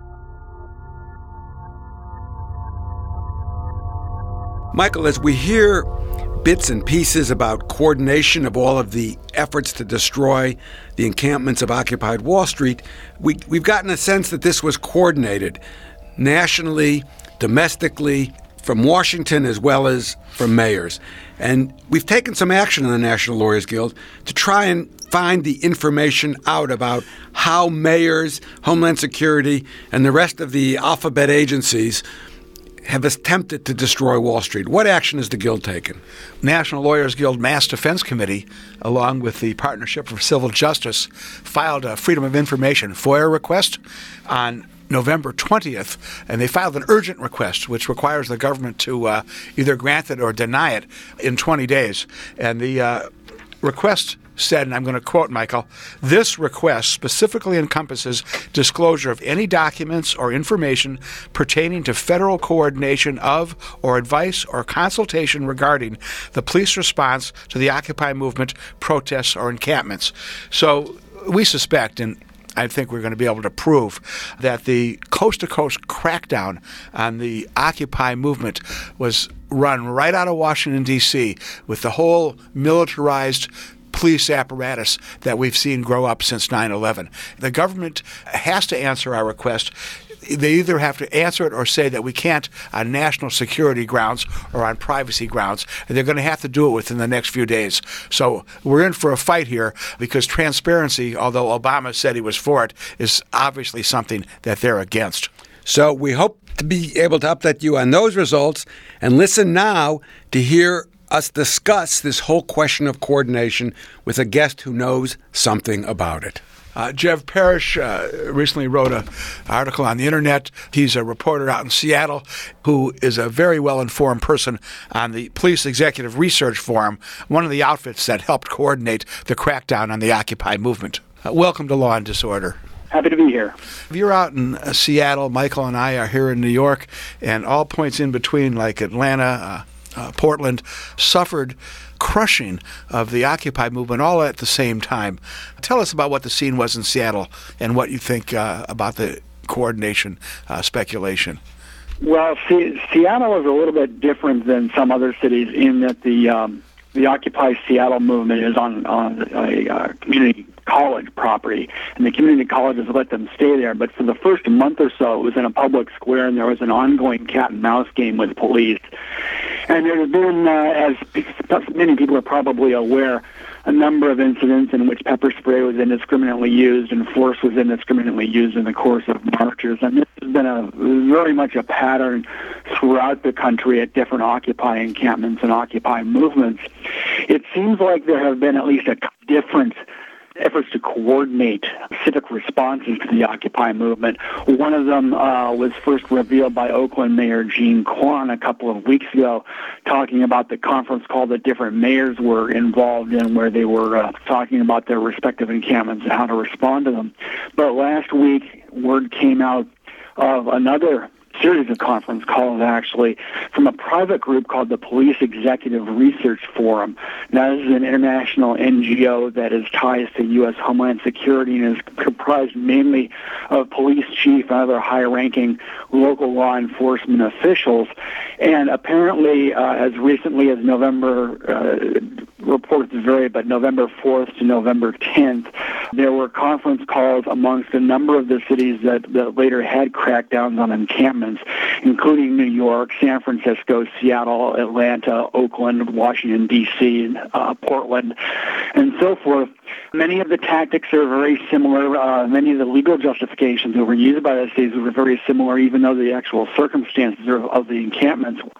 Michael, as we hear bits and pieces about coordination of all of the efforts to destroy the encampments of occupied Wall Street, we, we've gotten a sense that this was coordinated nationally, domestically, from Washington as well as from mayors. And we've taken some action in the National Lawyers Guild to try and find the information out about how mayors, Homeland Security, and the rest of the alphabet agencies have attempted to destroy Wall Street. What action has the Guild taken? National Lawyers Guild Mass Defense Committee, along with the Partnership for Civil Justice, filed a Freedom of Information FOIA request on November twentieth, and they filed an urgent request, which requires the government to uh, either grant it or deny it in twenty days. And the uh, request said, and I'm going to quote Michael, "This request specifically encompasses disclosure of any documents or information pertaining to federal coordination of or advice or consultation regarding the police response to the Occupy movement, protests, or encampments." So we suspect, and I think we're going to be able to prove, that the coast-to-coast crackdown on the Occupy movement was run right out of Washington, D C, with the whole militarized police apparatus that we've seen grow up since nine eleven. The government has to answer our request. They either have to answer it or say that we can't on national security grounds or on privacy grounds, and they're going to have to do it within the next few days. So we're in for a fight here because transparency, although Obama said he was for it, is obviously something that they're against. So we hope to be able to update you on those results, and listen now to hear us discuss this whole question of coordination with a guest who knows something about it. Uh, Jeff Parrish uh, recently wrote an article on the internet. He's a reporter out in Seattle who is a very well-informed person on the Police Executive Research Forum, one of the outfits that helped coordinate the crackdown on the Occupy movement. Uh, welcome to Law and Disorder. Happy to be here. You're out in uh, Seattle. Michael and I are here in New York, and all points in between, like Atlanta, uh, uh, Portland, suffered crushing of the Occupy movement all at the same time. Tell us about what the scene was in Seattle and what you think uh, about the coordination uh, speculation. Well, C- Seattle is a little bit different than some other cities in that the um, the Occupy Seattle movement is on, on a uh, community college property, and the community colleges let them stay there. But for the first month or so, it was in a public square, and there was an ongoing cat-and-mouse game with police. And there's been, uh, as many people are probably aware, a number of incidents in which pepper spray was indiscriminately used and force was indiscriminately used in the course of marches. And this has been a very much a pattern throughout the country at different Occupy encampments and Occupy movements. It seems like there have been at least a different efforts to coordinate civic responses to the Occupy movement. One of them uh, was first revealed by Oakland Mayor Jean Quan a couple of weeks ago, talking about the conference call that different mayors were involved in, where they were uh, talking about their respective encampments and how to respond to them. But last week, word came out of another series of conference calls, actually, from a private group called the Police Executive Research Forum. Now, this is an international N G O that has ties to U S Homeland Security and is comprised mainly of police chief and other high-ranking local law enforcement officials. And apparently, uh, as recently as November, uh, reports vary, but November fourth to November tenth, there were conference calls amongst a number of the cities that, that later had crackdowns on encampments, including New York, San Francisco, Seattle, Atlanta, Oakland, Washington, D C, uh, Portland, and so forth. Many of the tactics are very similar. Uh, many of the legal justifications that were used by the cities were very similar, even though the actual circumstances of, of the encampments were.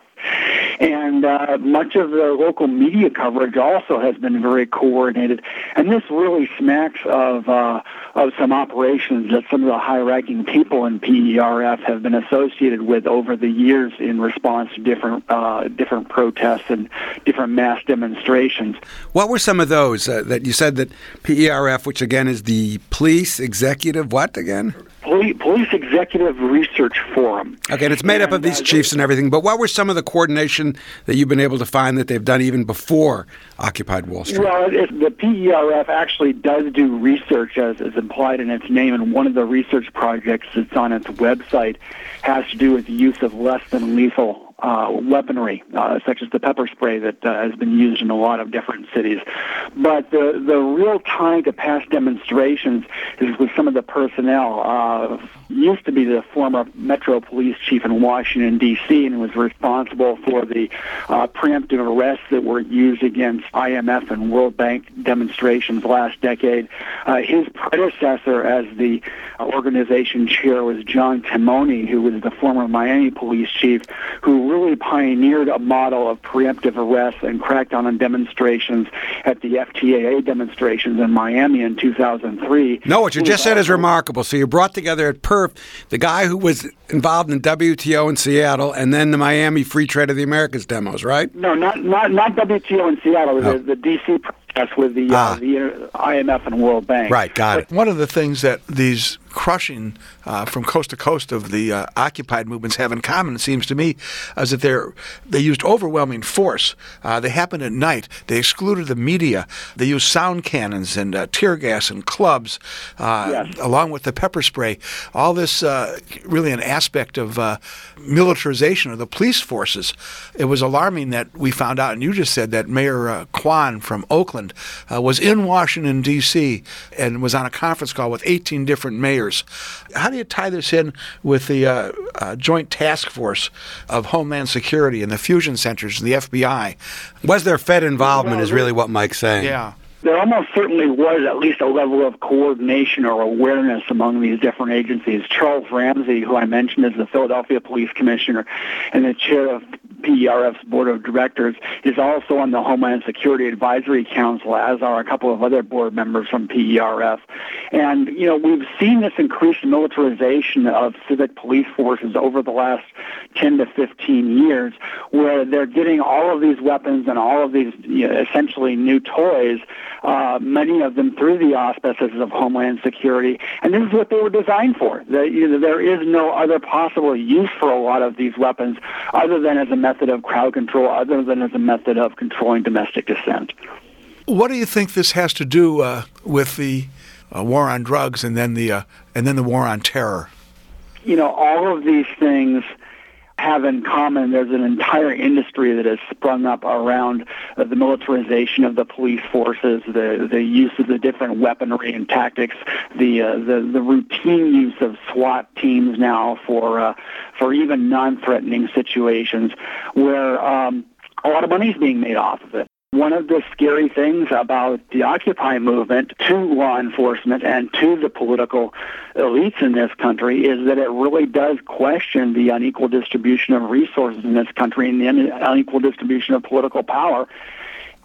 And uh, much of the local media coverage also has been very coordinated. And this really smacks of uh, of some operations that some of the high-ranking people in P E R F have been associated with over the years in response to different uh, different protests and different mass demonstrations. What were some of those uh, that you said that P E R F, which again is the Police Executive, what again? Police Executive Research Forum. Okay, and it's made up of these chiefs and everything, but what were some of the coordination that you've been able to find that they've done even before Occupied Wall Street? Well, it, the P E R F actually does do research, as is implied in its name, and one of the research projects that's on its website has to do with the use of less than lethal Uh, weaponry, uh, such as the pepper spray that uh, has been used in a lot of different cities. But the the real tie to past demonstrations is with some of the personnel. Uh, used to be the former Metro Police Chief in Washington, D C, and was responsible for the uh, preemptive arrests that were used against I M F and World Bank demonstrations last decade. Uh, his predecessor as the organization chair was John Timoni, who was the former Miami Police Chief, who really pioneered a model of preemptive arrests and crackdown on demonstrations at the F T A A demonstrations in Miami in two thousand three. No, what you just said is remarkable. So you brought together at Perf the guy who was involved in W T O in Seattle and then the Miami Free Trade of the Americas demos, right? No, not not, not W T O in Seattle. Oh. The, the D C protest with the, ah. uh, the I M F and World Bank. Right, got it. One of the things that these crushing uh, from coast to coast of the uh, occupied movements have in common, it seems to me, is that they're they used overwhelming force. Uh, they happened at night. They excluded the media. They used sound cannons and uh, tear gas and clubs, uh, yes. along with the pepper spray. All this uh, really an aspect of uh, militarization of the police forces. It was alarming that we found out, and you just said that Mayor uh, Quan from Oakland uh, was in Washington, D C, and was on a conference call with eighteen different mayors. How do you tie this in with the uh, uh, Joint Task Force of Homeland Security and the fusion centers and the F B I? Was there Fed involvement is really what Mike's saying. Yeah. There almost certainly was at least a level of coordination or awareness among these different agencies. Charles Ramsey, who I mentioned as the Philadelphia Police Commissioner and the chair of P E R F's Board of Directors, is also on the Homeland Security Advisory Council, as are a couple of other board members from P E R F. And, you know, we've seen this increased militarization of civic police forces over the last ten to fifteen years, where they're getting all of these weapons and all of these, you know, essentially new toys, uh, many of them through the auspices of Homeland Security. And this is what they were designed for. The, you know, there is no other possible use for a lot of these weapons other than as a method of crowd control, other than as a method of controlling domestic dissent. What do you think this has to do uh, with the uh, war on drugs and then the uh, and then the war on terror? You know, all of these things have in common. There's an entire industry that has sprung up around uh, the militarization of the police forces, the the use of the different weaponry and tactics, the uh, the the routine use of SWAT teams now for uh, for even non-threatening situations, where um, a lot of money is being made off of it. One of the scary things about the Occupy movement to law enforcement and to the political elites in this country is that it really does question the unequal distribution of resources in this country and the unequal distribution of political power.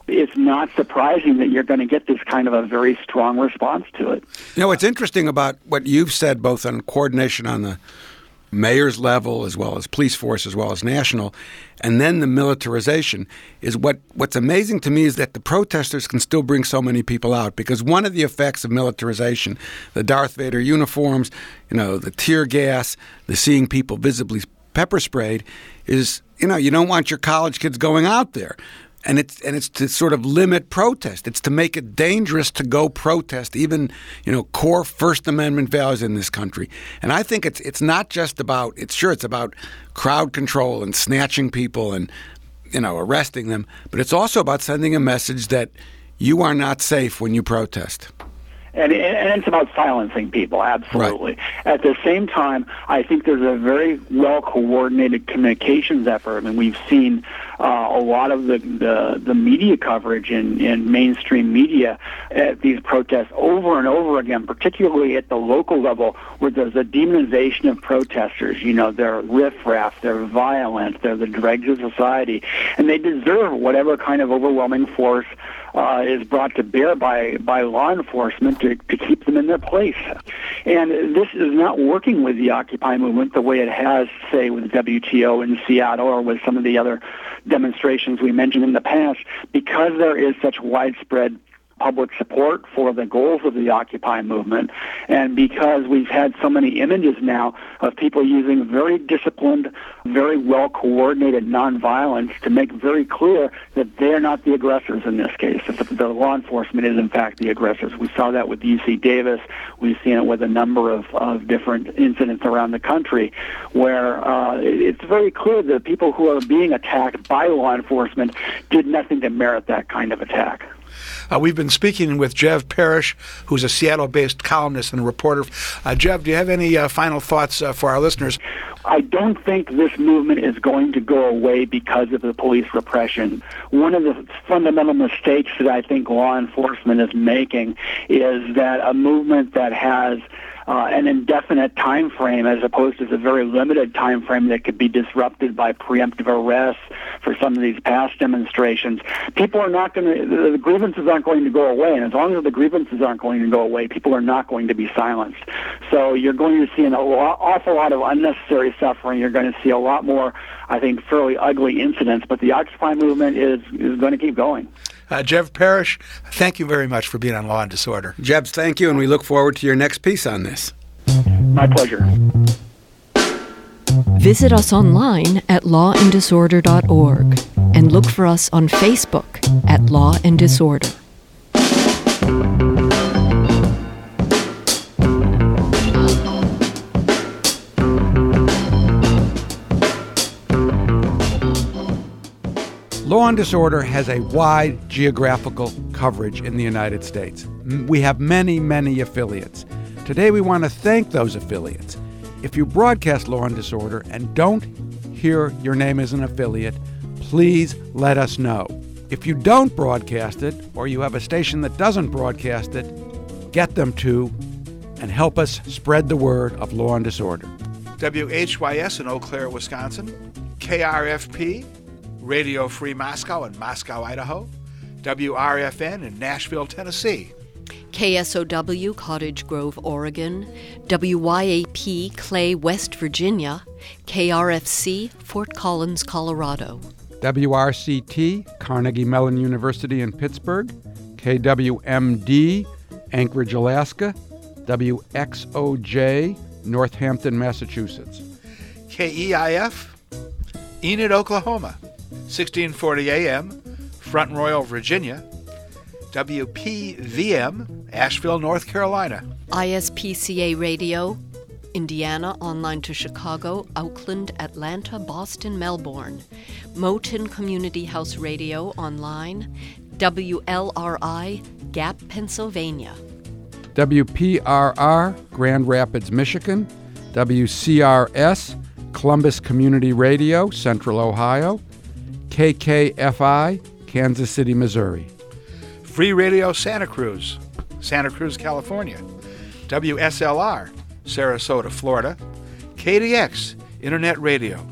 it's not surprising that you're going to get this kind of a very strong response to it. You know, what's interesting about what you've said, both on coordination on the mayor's level as well as police force as well as national, and then the militarization, is what, what's amazing to me is that the protesters can still bring so many people out, because one of the effects of militarization, the Darth Vader uniforms, you know, the tear gas, the seeing people visibly pepper sprayed, is, you know, you don't want your college kids going out there. And it's and it's to sort of limit protest. It's to make it dangerous to go protest, even, you know, core First Amendment values in this country. And I think it's it's not just about it's sure it's about crowd control and snatching people and, you know, arresting them, but it's also about sending a message that you are not safe when you protest. And, and it's about silencing people, absolutely. Right. At the same time, I think there's a very well-coordinated communications effort. I mean, we've seen uh, a lot of the, the, the media coverage in, in mainstream media at these protests over and over again, particularly at the local level, where there's a demonization of protesters. You know, they're riffraff, they're violent, they're the dregs of society, and they deserve whatever kind of overwhelming force Uh, is brought to bear by, by law enforcement to, to keep them in their place. And this is not working with the Occupy movement the way it has, say, with the W T O in Seattle or with some of the other demonstrations we mentioned in the past, because there is such widespread public support for the goals of the Occupy movement, and because we've had so many images now of people using very disciplined, very well-coordinated nonviolence to make very clear that they're not the aggressors in this case, that the, the law enforcement is in fact the aggressors. We saw that with U C Davis. We've seen it with a number of, of different incidents around the country where uh, it's very clear that people who are being attacked by law enforcement did nothing to merit that kind of attack. Uh, we've been speaking with Jeff Parrish, who's a Seattle-based columnist and reporter. Uh, Jeff, do you have any uh, final thoughts uh, for our listeners? I don't think this movement is going to go away because of the police repression. One of the fundamental mistakes that I think law enforcement is making is that a movement that has Uh, an indefinite time frame as opposed to the very limited time frame that could be disrupted by preemptive arrests for some of these past demonstrations. People are not going to, the grievances aren't going to go away, and as long as the grievances aren't going to go away, people are not going to be silenced. So you're going to see an awful lot of unnecessary suffering. You're going to see a lot more, I think, fairly ugly incidents, but the Occupy movement is, is going to keep going. Uh, Jeff Parrish, thank you very much for being on Law and Disorder. Jebs, thank you, and we look forward to your next piece on this. My pleasure. Visit us online at law and disorder dot org and look for us on Facebook at Law and Disorder. Law and Disorder has a wide geographical coverage in the United States. We have many, many affiliates. Today we want to thank those affiliates. If you broadcast Law and Disorder and don't hear your name as an affiliate, please let us know. If you don't broadcast it, or you have a station that doesn't broadcast it, get them to and help us spread the word of Law and Disorder. W H Y S in Eau Claire, Wisconsin. K R F P, Radio Free Moscow in Moscow, Idaho. W R F N in Nashville, Tennessee. K S O W, Cottage Grove, Oregon. W Y A P, Clay, West Virginia. K R F C, Fort Collins, Colorado. W R C T, Carnegie Mellon University in Pittsburgh. K W M D, Anchorage, Alaska. W X O J, Northampton, Massachusetts. K E I F, Enid, Oklahoma. sixteen forty A M, Front Royal, Virginia. W P V M, Asheville, North Carolina. I S P C A Radio, Indiana, online to Chicago, Oakland, Atlanta, Boston, Melbourne. Moton Community House Radio, online. W L R I, Gap, Pennsylvania. W P R R, Grand Rapids, Michigan. W C R S, Columbus Community Radio, Central Ohio. K K F I, Kansas City, Missouri. Free Radio Santa Cruz, Santa Cruz, California. W S L R, Sarasota, Florida. K D X, Internet Radio.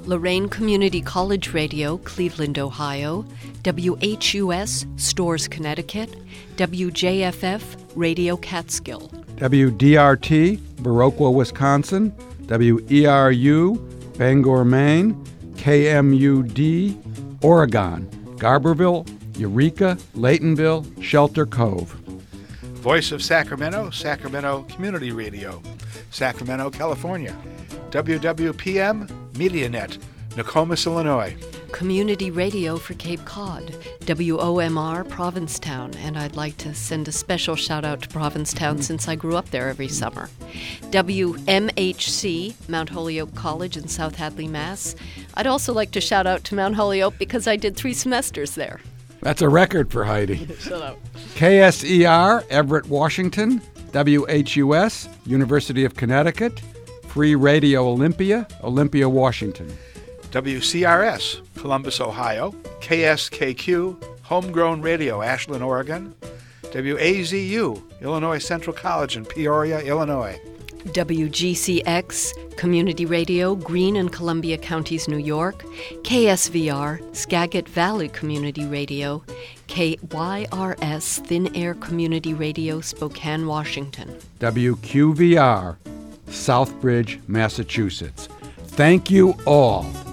Lorain Community College Radio, Cleveland, Ohio, W H U S, Stores, Connecticut, W J F F, Radio Catskill, W D R T, Viroqua, Wisconsin, W E R U, Bangor, Maine, K M U D, Oregon, Garberville, Eureka, Laytonville, Shelter Cove. Voice of Sacramento, Sacramento Community Radio, Sacramento, California. W W P M, MediaNet, Nokomis, Illinois. Community Radio for Cape Cod, W O M R, Provincetown, and I'd like to send a special shout out to Provincetown since I grew up there every summer. W M H C, Mount Holyoke College in South Hadley, Mass. I'd also like to shout out to Mount Holyoke because I did three semesters there. That's a record for Heidi. Shut up. K S E R, Everett, Washington, W H U S, University of Connecticut, Free Radio Olympia, Olympia, Washington. W C R S, Columbus, Ohio. K S K Q, Homegrown Radio, Ashland, Oregon. W A Z U, Illinois Central College in Peoria, Illinois. W G C X, Community Radio, Greene and Columbia Counties, New York. K S V R, Skagit Valley Community Radio. K Y R S, Thin Air Community Radio, Spokane, Washington. W Q V R, Southbridge, Massachusetts. Thank you all.